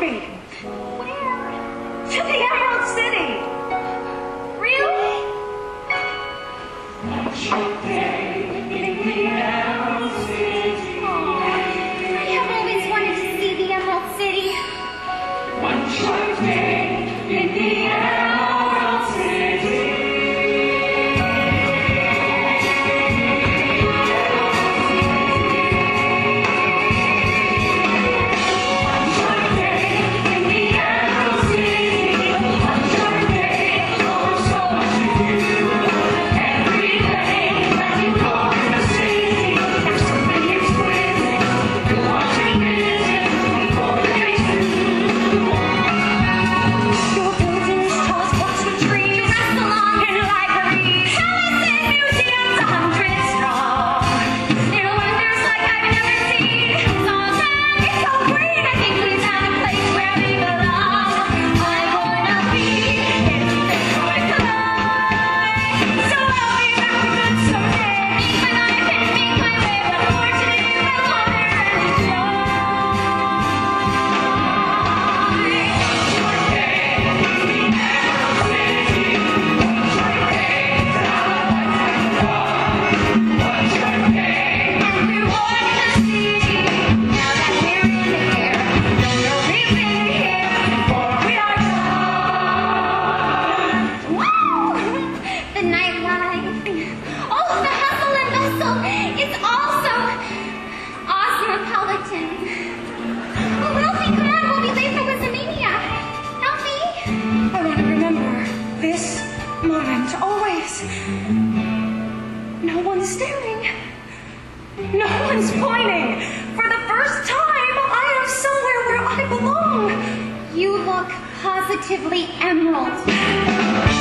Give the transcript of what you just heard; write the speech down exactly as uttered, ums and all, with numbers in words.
me. Where? To the Emerald City. Really? Oh, I have always wanted to see the Emerald City. One short day in the Emerald City. No one's staring. No one's pointing. For the first time, I am somewhere where I belong. You look positively emerald.